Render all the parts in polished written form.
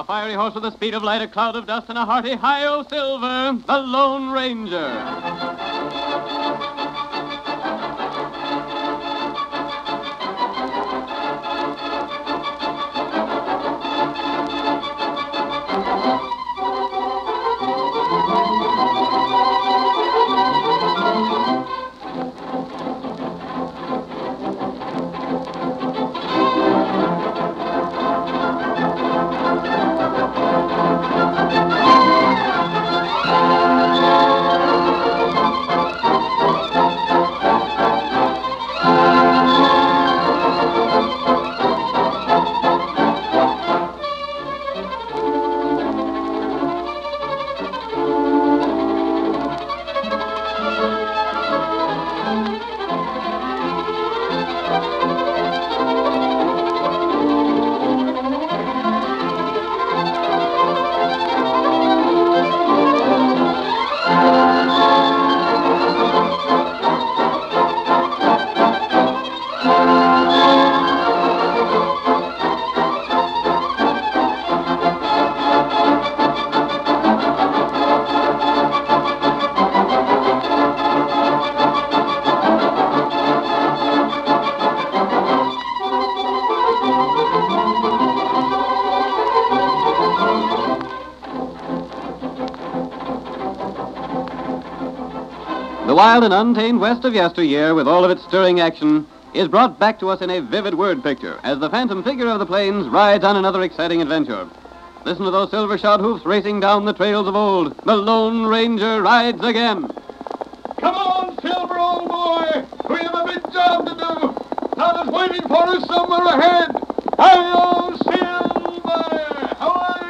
fiery horse with the speed of light, a cloud of dust, and a hearty hi-yo silver, the Lone Ranger. The wild and untamed West of yesteryear, with all of its stirring action, is brought back to us in a vivid word picture as the phantom figure of the plains rides on another exciting adventure. Listen to those silver-shod hoofs racing down the trails of old. The Lone Ranger rides again. Come on, Silver, old boy. We have a big job to do. Town is waiting for us somewhere ahead. Hi-yo, Silver! Away!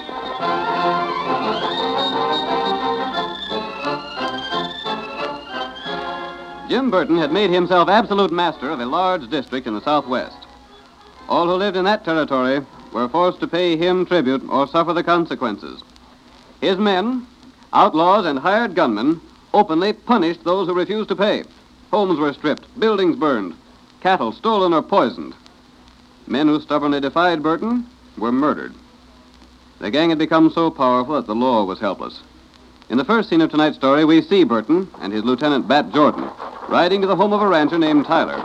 Jim Burton had made himself absolute master of a large district in the Southwest. All who lived in that territory were forced to pay him tribute or suffer the consequences. His men, outlaws and hired gunmen, openly punished those who refused to pay. Homes were stripped, buildings burned, cattle stolen or poisoned. Men who stubbornly defied Burton were murdered. The gang had become so powerful that the law was helpless. In the first scene of tonight's story, we see Burton and his lieutenant, Bat Jordan, riding to the home of a rancher named Tyler.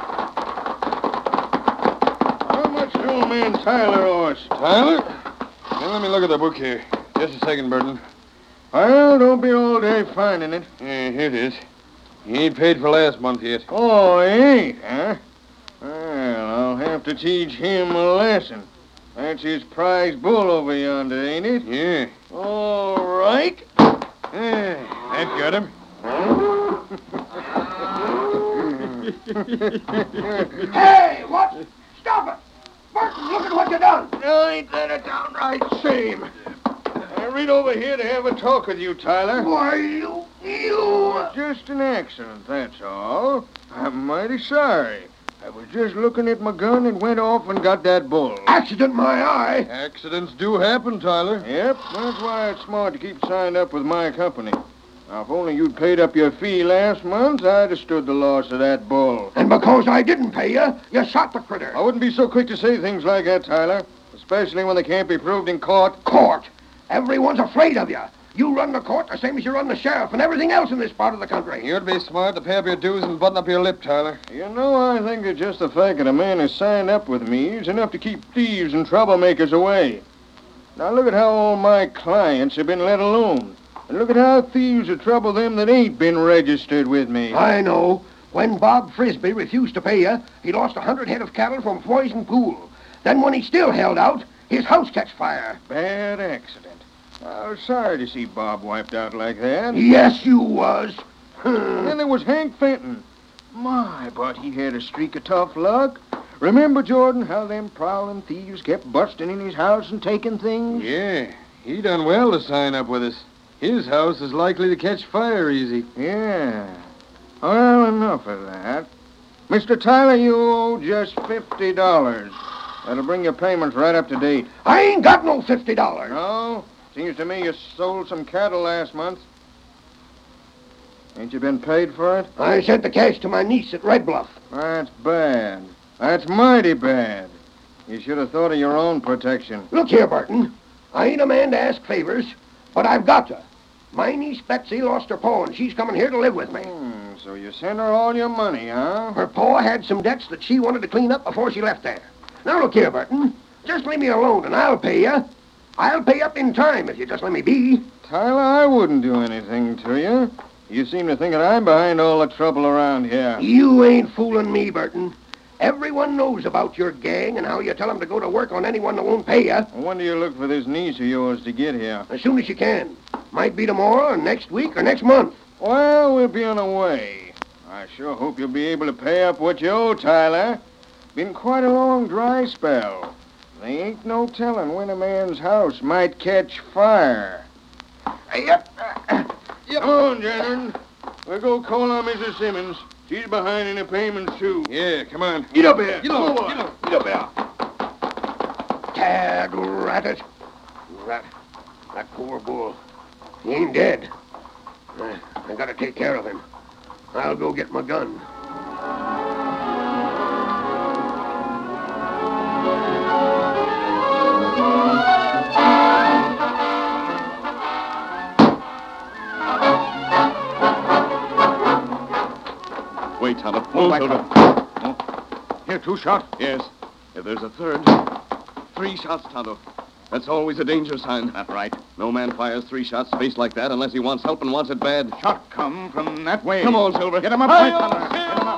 How much do a man Tyler owe us? Tyler? Now, let me look at the book here. Just a second, Burton. Well, don't be all day finding it. Yeah, here it is. He ain't paid for last month yet. Oh, he ain't, huh? Well, I'll have to teach him a lesson. That's his prize bull over yonder, ain't it? Yeah. All right. That got him. Hey, what? Stop it! Burton, look at what you done. No, ain't that a downright shame? I read over here to have a talk with you, Tyler. Why, you... Just an accident, that's all. I'm mighty sorry. I was just looking at my gun and went off and got that bull. Accident, my eye. Accidents do happen, Tyler. Yep, that's why it's smart to keep signed up with my company. Now, if only you'd paid up your fee last month, I'd have stood the loss of that bull. And because I didn't pay you, you shot the critter. I wouldn't be so quick to say things like that, Tyler. Especially when they can't be proved in court. Court? Everyone's afraid of you. You run the court the same as you run the sheriff and everything else in this part of the country. You'd be smart to pay up your dues and button up your lip, Tyler. You know, I think that just the fact that a man has signed up with me is enough to keep thieves and troublemakers away. Now, look at how all my clients have been let alone. And look at how thieves will trouble them that ain't been registered with me. I know. When Bob Frisbee refused to pay you, he lost 100 head of cattle from Poison Pool. Then when he still held out, his house catch fire. Bad accident. I was sorry to see Bob wiped out like that. Yes, you was. And then there was Hank Fenton. My, but he had a streak of tough luck. Remember, Jordan, how them prowling thieves kept busting in his house and taking things? Yeah, he done well to sign up with us. His house is likely to catch fire easy. Yeah. Well, enough of that. Mr. Tyler, you owe just $50. That'll bring your payments right up to date. I ain't got no $50. No? Seems to me you sold some cattle last month. Ain't you been paid for it? I sent the cash to my niece at Red Bluff. That's bad. That's mighty bad. You should have thought of your own protection. Look here, Burton. I ain't a man to ask favors, but I've got to. My niece Betsy lost her pa, and she's coming here to live with me. So you sent her all your money, huh? Her pa had some debts that she wanted to clean up before she left there. Now, look here, Burton. Just leave me alone, and I'll pay you. I'll pay up in time if you just let me be. Tyler, I wouldn't do anything to you. You seem to think that I'm behind all the trouble around here. You ain't fooling me, Burton. Everyone knows about your gang and how you tell them to go to work on anyone that won't pay you. When do you look for this niece of yours to get here? As soon as you can. Might be tomorrow, or next week, or next month. Well, we'll be on our way. I sure hope you'll be able to pay up what you owe, Tyler. Been quite a long dry spell. There ain't no telling when a man's house might catch fire. Yep. Come on, gentlemen. We'll go call on Mrs. Simmons. She's behind in the payments, too. Yeah, come on. Get up here. Get up. Get up here. Tad rat it. That poor bull. He ain't dead. I gotta take care of him. I'll go get my gun. Wait, Tonto. Move, Silver. Oh. Here, 2 shots. Yes. If there's a third. 3 shots, Tonto. That's always a danger sign. That's right. No man fires 3 shots spaced like that unless he wants help and wants it bad. Shot come from that way. Come on, Silver. Get him up, Hi-yo, Tyler. Get him up.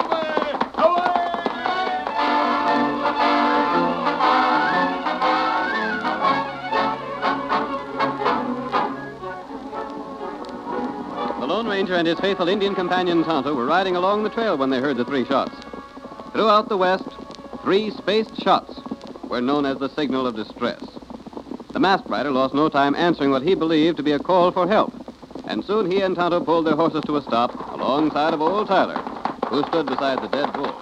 The Lone Ranger and his faithful Indian companion Tonto were riding along the trail when they heard the 3 shots. Throughout the West, 3 spaced shots were known as the signal of distress. The masked rider lost no time answering what he believed to be a call for help, and soon he and Tonto pulled their horses to a stop alongside of old Tyler, who stood beside the dead bull.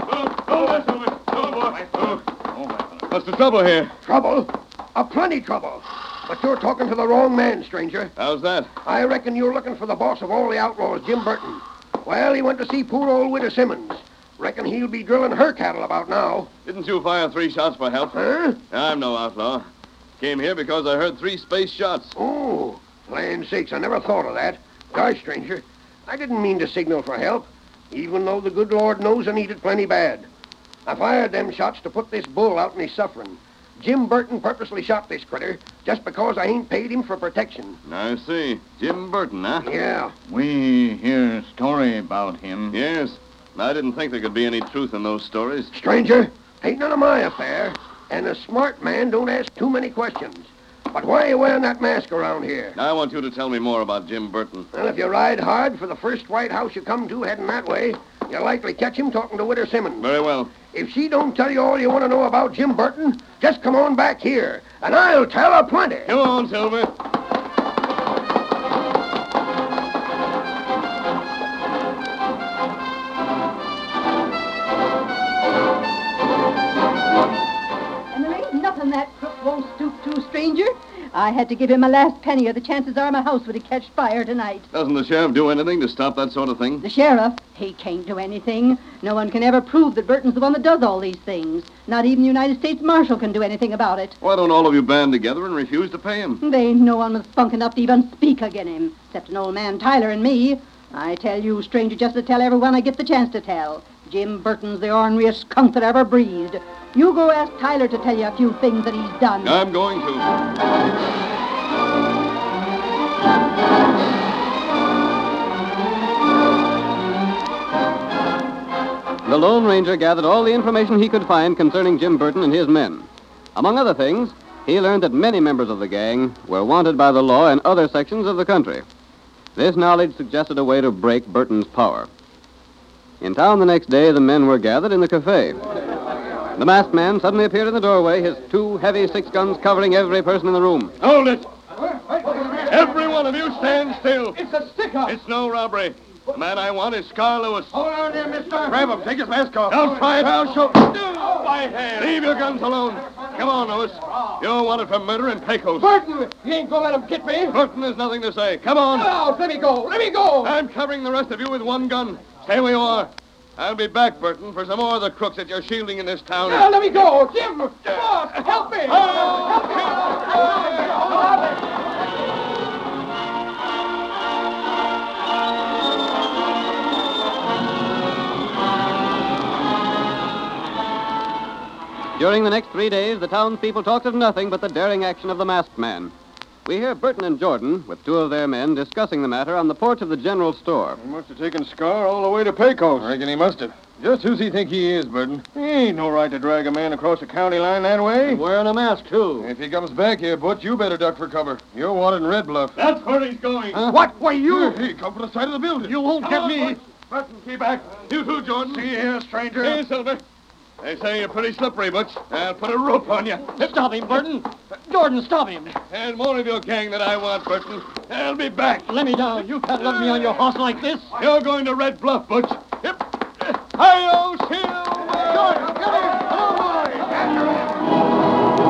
What's the trouble here? Trouble? Plenty trouble. But you're talking to the wrong man, stranger. How's that? I reckon you're looking for the boss of all the outlaws, Jim Burton. Well, he went to see poor old Widow Simmons. Reckon he'll be drilling her cattle about now. Didn't you fire 3 shots for help? Huh? I'm no outlaw. Came here because I heard 3 spaced shots. Oh, land sakes, I never thought of that. Gosh, stranger, I didn't mean to signal for help, even though the good Lord knows I need it plenty bad. I fired them shots to put this bull out in his suffering. Jim Burton purposely shot this critter just because I ain't paid him for protection. I see. Jim Burton, huh? Yeah. We hear a story about him. Yes. I didn't think there could be any truth in those stories. Stranger, ain't none of my affair, and a smart man don't ask too many questions. But why are you wearing that mask around here? I want you to tell me more about Jim Burton. Well, if you ride hard for the first white house you come to heading that way, you'll likely catch him talking to Widow Simmons. Very well. If she don't tell you all you want to know about Jim Burton, just come on back here, and I'll tell her plenty. Come on, Silver. Emily, nothing that crook won't stoop to, stranger. I had to give him my last penny, or the chances are my house would have catched fire tonight. Doesn't the sheriff do anything to stop that sort of thing? The sheriff, he can't do anything. No one can ever prove that Burton's the one that does all these things. Not even the United States Marshal can do anything about it. Why don't all of you band together and refuse to pay him? There ain't no one with spunk enough to even speak again him, except an old man Tyler and me. I tell you, stranger, just to tell everyone I get the chance to tell. Jim Burton's the orneriest skunk that ever breathed. You go ask Tyler to tell you a few things that he's done. I'm going to. The Lone Ranger gathered all the information he could find concerning Jim Burton and his men. Among other things, he learned that many members of the gang were wanted by the law in other sections of the country. This knowledge suggested a way to break Burton's power. In town the next day, the men were gathered in the cafe. The masked man suddenly appeared in the doorway, his 2 heavy 6-guns covering every person in the room. Hold it! Every one of you stand still. It's a stick-up. It's no robbery. The man I want is Scar Lewis. Hold on there, mister. Grab him. Take his mask off. Don't try it. I'll show. My hand. Leave your guns alone. Come on, Lewis. You're wanted for murder and Pecos. Burton, you ain't gonna let him get me. Burton has nothing to say. Come on. No, let me go. Let me go. I'm covering the rest of you with 1 gun. Stay where you are. I'll be back, Burton, for some more of the crooks that you're shielding in this town. No, let me go. Jim, come on, help me. Help me. During the next 3 days, the townspeople talked of nothing but the daring action of the masked man. We hear Burton and Jordan, with 2 of their men, discussing the matter on the porch of the general store. He must have taken Scar all the way to Pecos. I reckon he must have. Just who's he think he is, Burton? He ain't no right to drag a man across the county line that way. And wearing a mask, too. If he comes back here, Butch, you better duck for cover. You're wanted in Red Bluff. That's where he's going. Huh? What? Why, you... Hey, come from the side of the building. You won't get me. Burton, keep back. You too, Jordan. See here, stranger. Hey, Silver. They say you're pretty slippery, Butch. I'll put a rope on you. Stop him, Burton. Jordan, stop him. And more of your gang that I want, Burton. I'll be back. Let me down. You can't let me on your horse like this. You're going to Red Bluff, Butch. Yep. Hi-yo, Silver! Jordan, come here. Come on, boys. After him.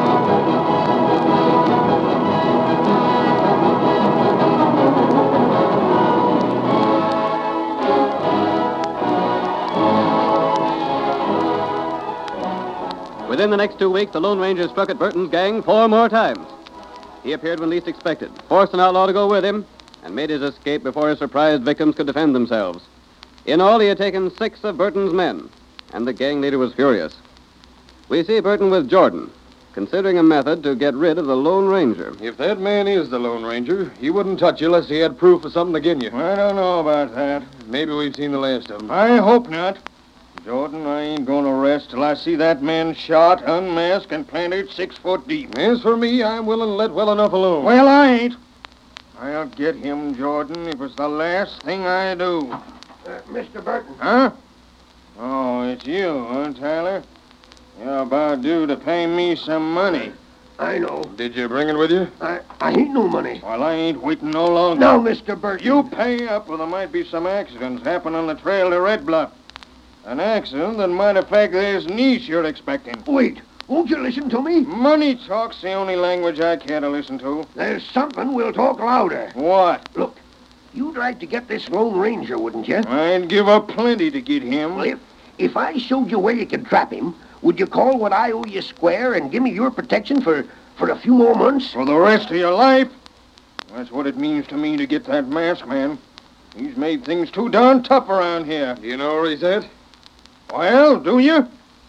Within the next 2 weeks, the Lone Ranger struck at Burton's gang 4 more times. He appeared when least expected, forced an outlaw to go with him, and made his escape before his surprised victims could defend themselves. In all, he had taken 6 of Burton's men, and the gang leader was furious. We see Burton with Jordan, considering a method to get rid of the Lone Ranger. If that man is the Lone Ranger, he wouldn't touch you unless he had proof of something against you. I don't know about that. Maybe we've seen the last of him. I hope not. Jordan, I ain't gonna rest till I see that man shot, unmasked, and planted 6 foot deep. As for me, I'm willing to let well enough alone. Well, I ain't. I'll get him, Jordan, if it's the last thing I do. Mr. Burton. Huh? Oh, it's you, huh, Tyler? You're about due to pay me some money. I know. Did you bring it with you? I ain't no money. Well, I ain't waiting no longer. Now, Mr. Burton. You pay up or there might be some accidents happen on the trail to Red Bluff. An accident that might affect this niece you're expecting. Wait. Won't you listen to me? Money talk's the only language I care to listen to. There's something we'll talk louder. What? Look, you'd like to get this Lone Ranger, wouldn't you? I'd give up plenty to get him. Well, if I showed you where you could trap him, would you call what I owe you square and give me your protection for a few more months? For the rest of your life? That's what it means to me to get that masked man. He's made things too darn tough around here. Do you know where he's at? Well, do you?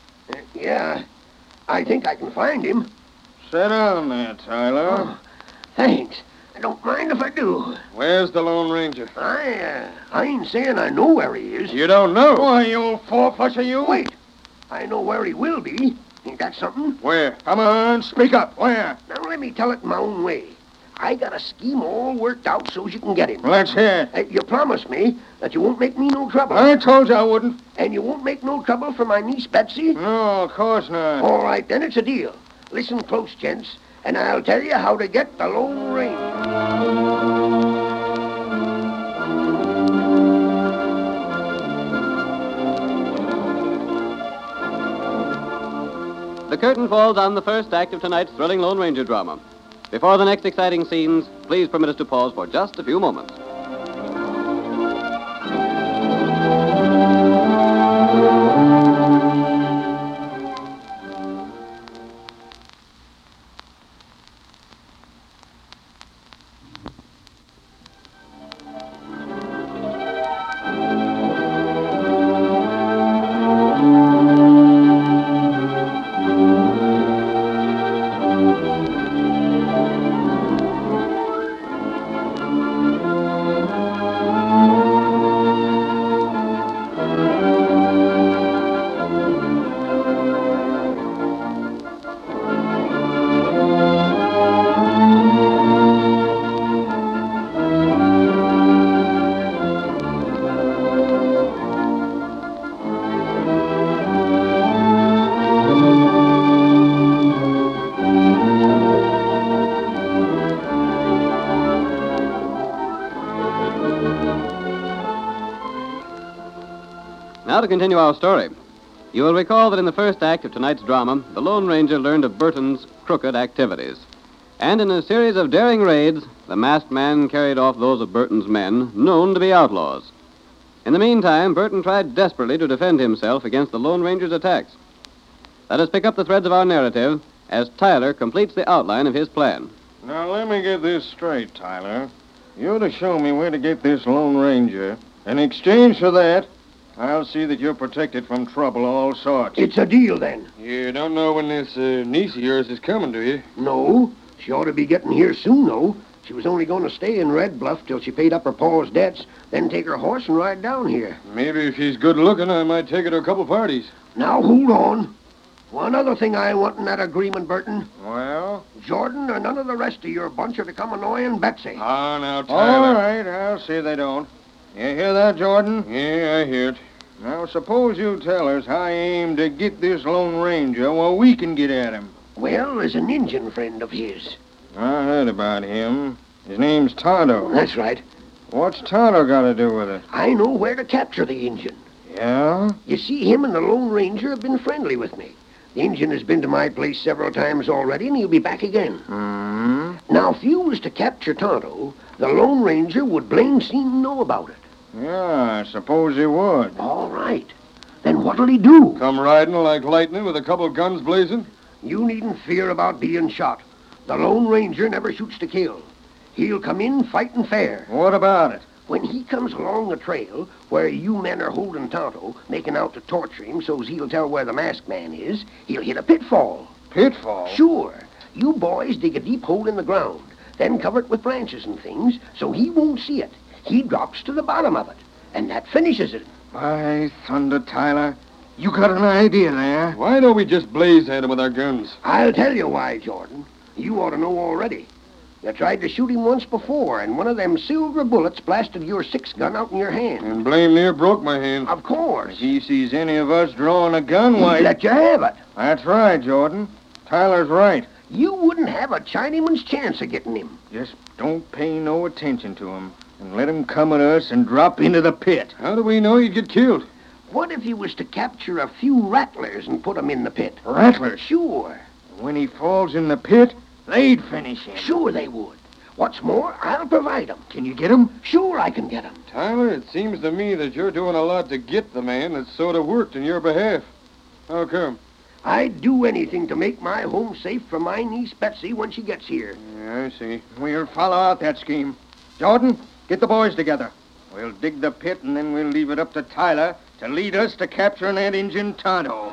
Yeah, I think I can find him. Sit down there, Tyler. Oh, thanks. I don't mind if I do. Where's the Lone Ranger? I ain't saying I know where he is. You don't know? Why, you old four-flusher, you? Wait. I know where he will be. Ain't that something? Where? Come on, speak up. Where? Now, let me tell it my own way. I got a scheme all worked out so's you can get him. Let's hear it. You promise me that you won't make me no trouble. I told you I wouldn't. And you won't make no trouble for my niece Betsy? No, of course not. All right, then it's a deal. Listen close, gents, and I'll tell you how to get the Lone Ranger. The curtain falls on the first act of tonight's thrilling Lone Ranger drama. Before the next exciting scenes, please permit us to pause for just a few moments. Now to continue our story. You will recall that in the first act of tonight's drama, the Lone Ranger learned of Burton's crooked activities. And in a series of daring raids, the masked man carried off those of Burton's men known to be outlaws. In the meantime, Burton tried desperately to defend himself against the Lone Ranger's attacks. Let us pick up the threads of our narrative as Tyler completes the outline of his plan. Now, let me get this straight, Tyler. You're to show me where to get this Lone Ranger. In exchange for that, I'll see that you're protected from trouble of all sorts. It's a deal, then. You don't know when this niece of yours is coming, do you? No, she ought to be getting here soon, though. She was only going to stay in Red Bluff till she paid up her pa's debts, then take her horse and ride down here. Maybe if she's good looking, I might take her to a couple parties. Now, hold on. One other thing I want in that agreement, Burton. Well? Jordan or none of the rest of your bunch are to come annoying Betsy. Ah, now, Tyler. All right, I'll see they don't. You hear that, Jordan? Yeah, I hear it. Now, suppose you tell us how you aim to get this Lone Ranger while we can get at him. Well, there's an Injun friend of his. I heard about him. His name's Tonto. That's right. What's Tonto got to do with it? I know where to capture the Injun. Yeah? You see, him and the Lone Ranger have been friendly with me. The Injun has been to my place several times already, and he'll be back again. Hmm? Now, if you was to capture Tonto, the Lone Ranger would blame seem know about it. Yeah, I suppose he would. All right. Then what'll he do? Come riding like lightning with a couple guns blazing? You needn't fear about being shot. The Lone Ranger never shoots to kill. He'll come in fighting fair. What about it? When he comes along the trail where you men are holding Tonto, making out to torture him so's he'll tell where the masked man is, he'll hit a pitfall. Pitfall? Sure. You boys dig a deep hole in the ground, then cover it with branches and things so he won't see it. He drops to the bottom of it, and that finishes it. By thunder, Tyler. You got an idea there. Why don't we just blaze at him with our guns? I'll tell you why, Jordan. You ought to know already. You tried to shoot him once before, and one of them silver bullets blasted your 6-gun out in your hand. And blame near broke my hand. Of course. If he sees any of us drawing a gun, why... He'd let you have it. That's right, Jordan. Tyler's right. You wouldn't have a Chinaman's chance of getting him. Just don't pay no attention to him, and let him come at us and drop into the pit. How do we know he'd get killed? What if he was to capture a few rattlers and put 'em in the pit? Rattlers? Sure. When he falls in the pit, they'd finish him. Sure they would. What's more, I'll provide 'em. Can you get him? Sure I can get 'em. Tyler, it seems to me that you're doing a lot to get the man that's sort of worked in your behalf. How come? I'd do anything to make my home safe for my niece Betsy when she gets here. Yeah, I see. We'll follow out that scheme. Jordan, get the boys together. We'll dig the pit, and then we'll leave it up to Tyler to lead us to capturing that Injun Tonto.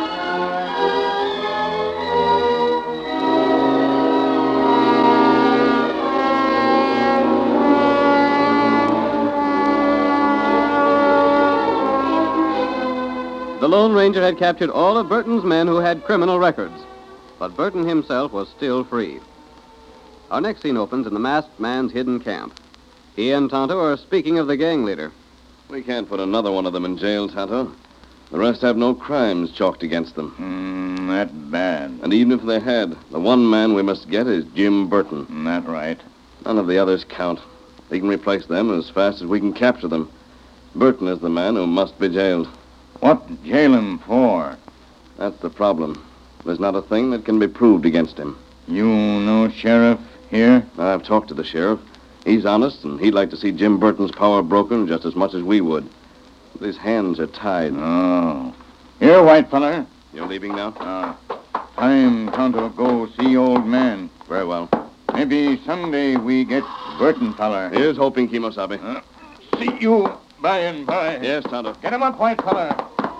The Lone Ranger had captured all of Burton's men who had criminal records, but Burton himself was still free. Our next scene opens in the masked man's hidden camp. He and Tonto are speaking of the gang leader. We can't put another one of them in jail, Tonto. The rest have no crimes chalked against them. That bad. And even if they had, the one man we must get is Jim Burton. That right. None of the others count. We can replace them as fast as we can capture them. Burton is the man who must be jailed. What jail him for? That's the problem. There's not a thing that can be proved against him. You know sheriff here? I've talked to the sheriff. He's honest, and he'd like to see Jim Burton's power broken just as much as we would. But his hands are tied. Oh. Here, white feller. You're leaving now? Time Tonto go see old man. Very well. Maybe someday we get Burton feller. Here's hoping, Kimosabe. See you by and by. Yes, Tonto. Get him up, white feller.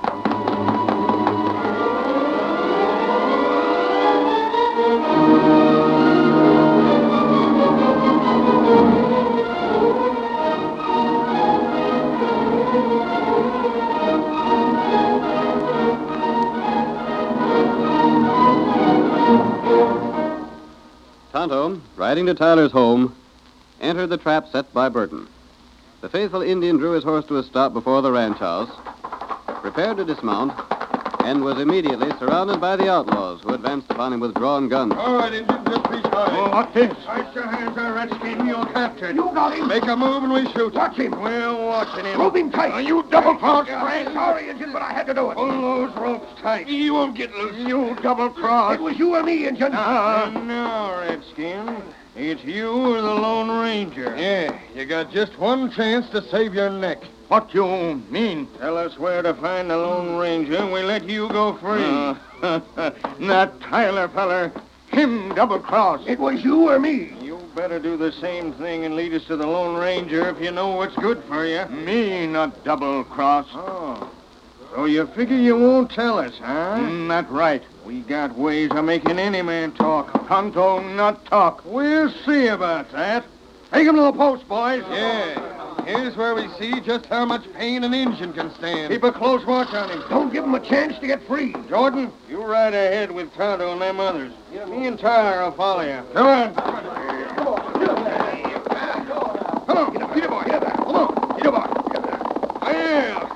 Tonto, riding to Tyler's home, entered the trap set by Burton. The faithful Indian drew his horse to a stop before the ranch house, prepared to dismount, and was immediately surrounded by the outlaws who advanced upon him with drawn guns. All right, Indian, just be quiet. What's this? Ice your hands there, Redskin. You're captured. You got him. Make a move and we shoot. Watch him. We're watching him. Rope him tight. You double-crossed I'm sorry, Injun, but I had to do it. Pull those ropes tight. You won't get loose. You double-crossed. It was you or me, Injun. No, Redskin. It's you or the Lone Ranger. Yeah, you got just one chance to save your neck. What you mean? Tell us where to find the Lone Ranger, and we let you go free. That Tyler feller. Him double-cross. It was you or me. You better do the same thing and lead us to the Lone Ranger if you know what's good for you. Me not double-cross. Oh. So you figure you won't tell us, huh? Not right. We got ways of making any man talk. Tonto not talk. We'll see about that. Take him to the post, boys. Yeah. Here's where we see just how much pain an engine can stand. Keep a close watch on him. Don't give him a chance to get free. Jordan, you ride ahead with Tonto and them others. Me and Tyler will follow you. Come on. Come on. Get up, boy. Get up. Come on. Get up, boy. Well.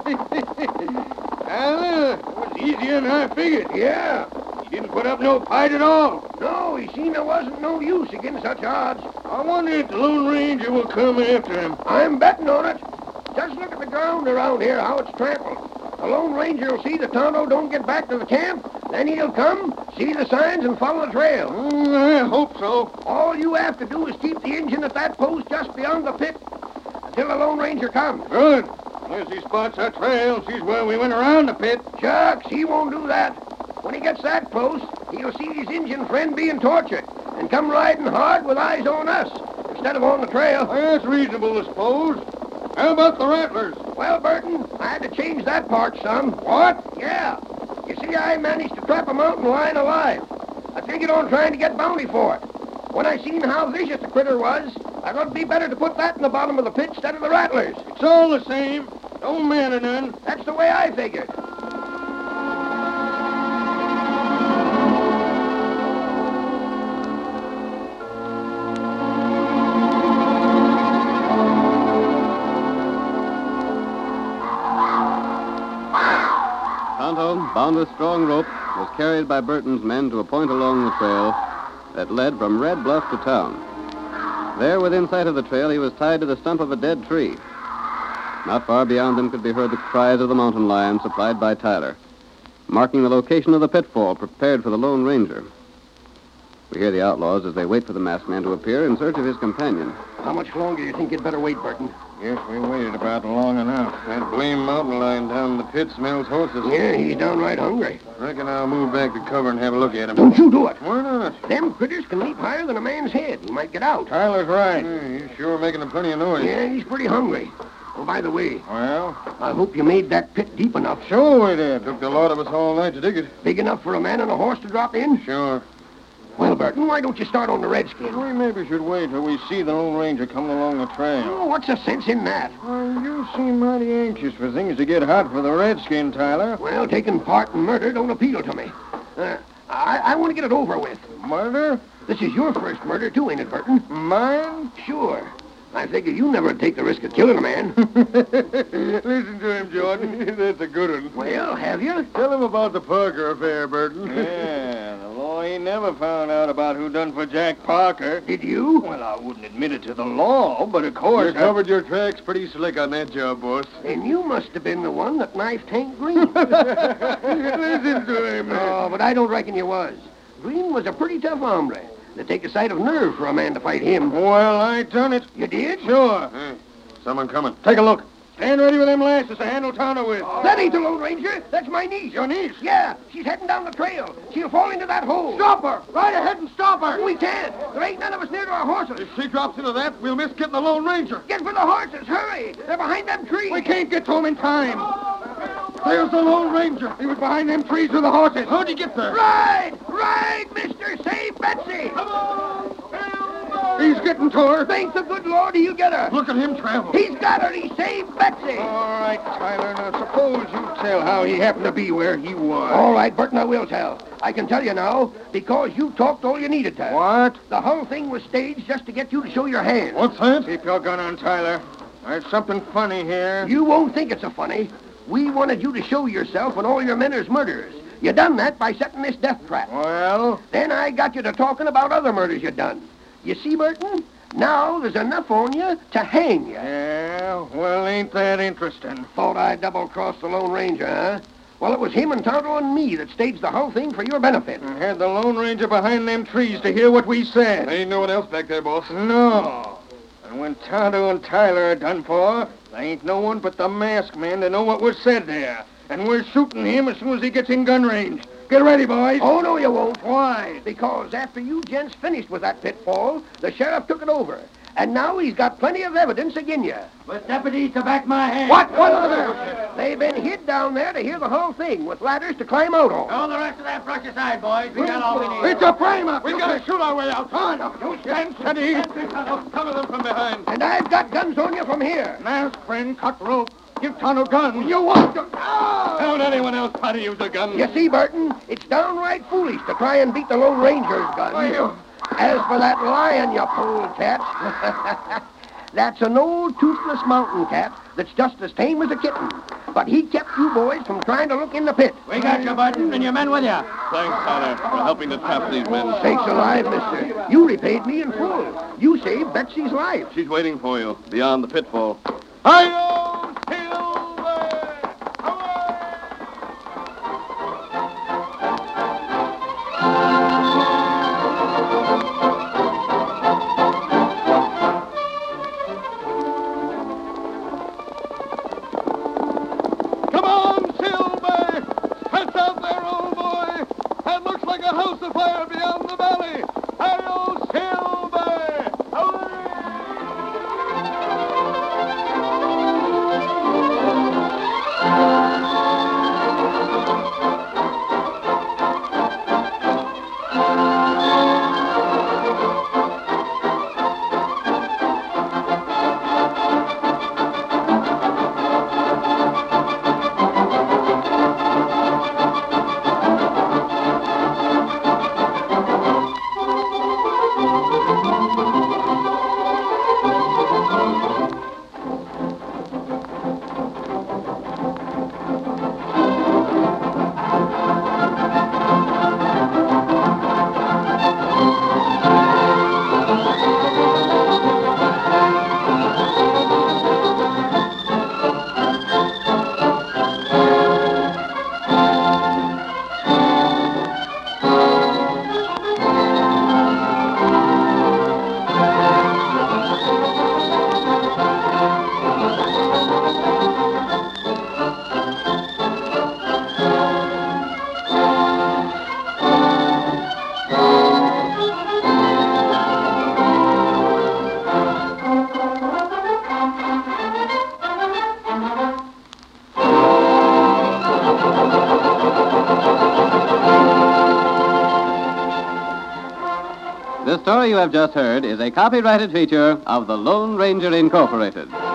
Tyler, it was easier than I figured. Yeah. He didn't put up no fight at all. No, he seen there wasn't no use against such odds. I wonder if the Lone Ranger will come after him. I'm betting on it. Just look at the ground around here, how it's trampled. The Lone Ranger will see that Tonto don't get back to the camp. Then he'll come, see the signs, and follow the trail. I hope so. All you have to do is keep the engine at that post just beyond the pit until the Lone Ranger comes. Good. Unless he spots our trail and sees where we went around the pit. Shucks, he won't do that. When he gets that close, he'll see his Indian friend being tortured and come riding hard with eyes on us instead of on the trail. That's reasonable, I suppose. How about the rattlers? Well, Burton, I had to change that part some. What? Yeah. You see, I managed to trap a mountain lion alive. I figured on trying to get bounty for it. When I seen how vicious the critter was, I thought it'd be better to put that in the bottom of the pit instead of the rattlers. It's all the same. Don't matter none. That's the way I figured. Tonto, bound with strong rope, was carried by Burton's men to a point along the trail that led from Red Bluff to town. There, within sight of the trail, he was tied to the stump of a dead tree. Not far beyond them could be heard the cries of the mountain lion supplied by Tyler, marking the location of the pitfall prepared for the Lone Ranger. We hear the outlaws as they wait for the masked man to appear in search of his companion. How much longer do you think you'd better wait, Burton? Guess we waited about long enough. That blame mountain lion down in the pit smells horses. Yeah, he's downright hungry. Reckon I'll move back to cover and have a look at him. Don't you do it. Why not? Them critters can leap higher than a man's head. He might get out. Tyler's right. He's sure making a plenty of noise. Yeah, he's pretty hungry. Oh, by the way, Well, I hope you made that pit deep enough. sure we did. Took the lot of us all night to dig it. Big enough for a man and a horse to drop in? Sure. Well, Burton, why don't you start on the redskin? We maybe should wait till we see the Lone Ranger coming along the trail. Oh, what's the sense in that? Well, you seem mighty anxious for things to get hot for the redskin, Tyler. Well, taking part in murder don't appeal to me. I want to get it over with. Murder? This is your first murder, too, ain't it, Burton? Mine? Sure. I figure you never take the risk of killing a man. Listen to him, Jordan. That's a good one. Well, have you? Tell him about the Parker affair, Burton. Yeah, the law ain't never found out about who done for Jack Parker. Did you? Well, I wouldn't admit it to the law, but of course... You covered your tracks pretty slick on that job, boss. And you must have been the one that knifed Hank Green. Listen to him. Oh, but I don't reckon you was. Green was a pretty tough hombre. It'd take a sight of nerve for a man to fight him. Well, I done it. You did? Sure. Hey, someone coming. Take a look. Stand ready with them lasses to handle Tonto with. That ain't the Lone Ranger. That's my niece. Your niece? Yeah, she's heading down the trail. She'll fall into that hole. Stop her! Right ahead and stop her! We can't. There ain't none of us near to our horses. If she drops into that, we'll miss getting the Lone Ranger. Get for the horses. Hurry. They're behind them trees. We can't get to him in time. There's the Lone Ranger. He was behind them trees with the horses. How'd he get there? Ride! Ride, mister! Save Betsy! He's getting to her. Thank the good Lord he'll get her. Look at him travel. He's got her. He saved Betsy. All right, Tyler. Now, suppose you tell how he happened to be where he was. All right, Burton, I will tell. I can tell you now, because you talked all you needed to. What? The whole thing was staged just to get you to show your hand. What's that? Keep your gun on, Tyler. There's something funny here. You won't think it's so funny. We wanted you to show yourself when all your men is murderers. You done that by setting this death trap. Well? Then I got you to talking about other murders you done. You see, Burton? Now there's enough on you to hang you. Yeah, well, ain't that interesting? Thought I'd double-cross the Lone Ranger, huh? Well, it was him and Tonto and me that staged the whole thing for your benefit. And had the Lone Ranger behind them trees to hear what we said. There ain't no one else back there, boss. No. And when Tonto and Tyler are done for, there ain't no one but the masked man to know what was said there. And we're shooting him as soon as he gets in gun range. Get ready, boys. Oh, no, you won't. Why? Because after you gents finished with that pitfall, the sheriff took it over. And now he's got plenty of evidence agin you. With deputies to back my hand. What? They've been hid down there to hear the whole thing with ladders to climb out on. Throw the rest of that brush aside, boys. We got all we need. It's a frame-up. We gotta shoot our way out. You stand steady. Cover them from behind. And I've got guns on you from here. Mask, friend, cut rope. Give Tonto gun. You want to... Don't anyone else try to use a gun. You see, Burton, it's downright foolish to try and beat the Lone Ranger's gun. As for that lion, you polecat, that's an old toothless mountain cat that's just as tame as a kitten. But he kept you boys from trying to look in the pit. We got you, Burton, and your men with you. Thanks, Tyler, for helping to trap these men. Sakes alive, mister. You repaid me in full. You saved Betsy's life. She's waiting for you beyond the pitfall. Hi-yo, Silver! Come on, Silver! Press out there, old boy! That looks like a house afire beyond the valley! Hi-yo, Silver! Hooray! The story you have just heard is a copyrighted feature of the Lone Ranger Incorporated.